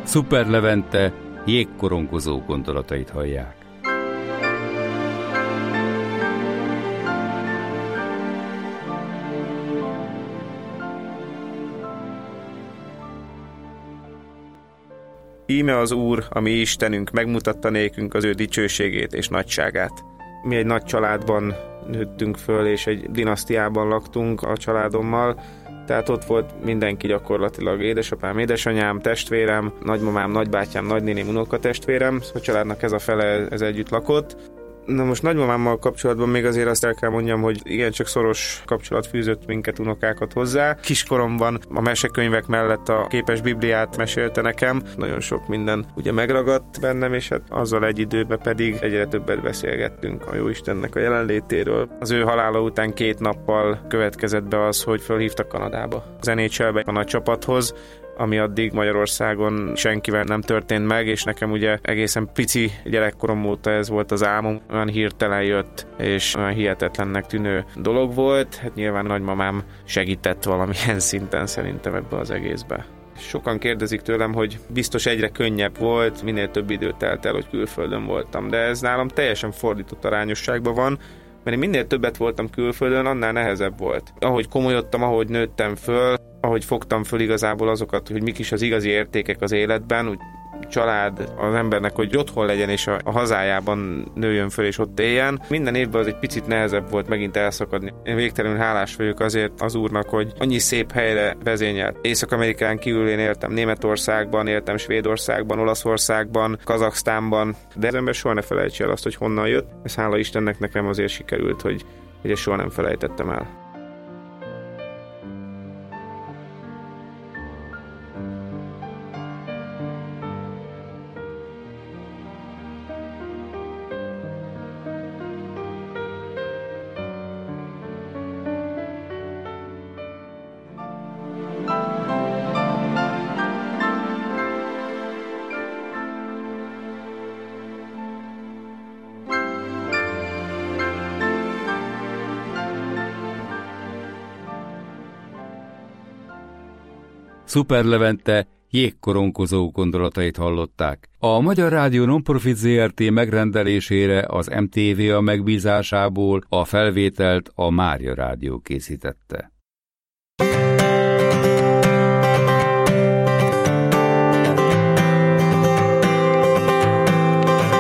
Szuper Levente jégkorongozó gondolatait hallják. Íme az Úr, a mi Istenünk megmutatta nékünk az ő dicsőségét és nagyságát. Mi egy nagy családban nőttünk föl, és egy dinasztiában laktunk a családommal, tehát ott volt mindenki gyakorlatilag, édesapám, édesanyám, testvérem, nagymamám, nagybátyám, nagynéném, unokatestvérem, a családnak ez a fele, ez együtt lakott. Na most nagymamámmal kapcsolatban még azért azt el kell mondjam, hogy igencsak szoros kapcsolat fűzött minket, unokákat hozzá. Kiskoromban a mesekönyvek mellett a képes Bibliát mesélte nekem. Nagyon sok minden ugye megragadt bennem, és hát azzal egy időben pedig egyre többet beszélgettünk a Jóistennek a jelenlétéről. Az ő halála után 2 nappal következett be az, hogy fölhívtak Kanadába, az NHL-be a nagy csapathoz, ami addig Magyarországon senkivel nem történt meg, és nekem ugye egészen pici gyerekkorom óta ez volt az álmom, olyan hirtelen jött, és olyan hihetetlennek tűnő dolog volt. Hát nyilván nagymamám segített valamilyen szinten szerintem ebbe az egészbe. Sokan kérdezik tőlem, hogy biztos egyre könnyebb volt, minél több idő telt el, hogy külföldön voltam, de ez nálam teljesen fordított arányosságban van, mert én minél többet voltam külföldön, annál nehezebb volt. Ahogy komolyodtam, ahogy nőttem föl, ahogy fogtam föl igazából azokat, hogy mik is az igazi értékek az életben, úgy család az embernek, hogy otthon legyen és a hazájában nőjön föl és ott éljen. Minden évben az egy picit nehezebb volt megint elszakadni. Én végtelenül hálás vagyok azért az Úrnak, hogy annyi szép helyre vezényelt. Észak-Amerikán kívül én éltem Németországban, éltem Svédországban, Olaszországban, Kazaksztánban, de az ember soha ne felejtse el azt, hogy honnan jött. Ez hála Istennek nekem azért sikerült, hogy ezt soha nem felejtettem el. Szuper Levente jégkorongozó gondolatait hallották. A Magyar Rádió Nonprofit Zrt. Megrendelésére az MTV megbízásából a felvételt a Mária Rádió készítette.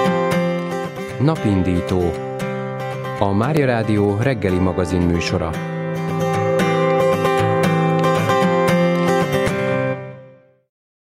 Napindító. A Mária Rádió reggeli magazin műsora.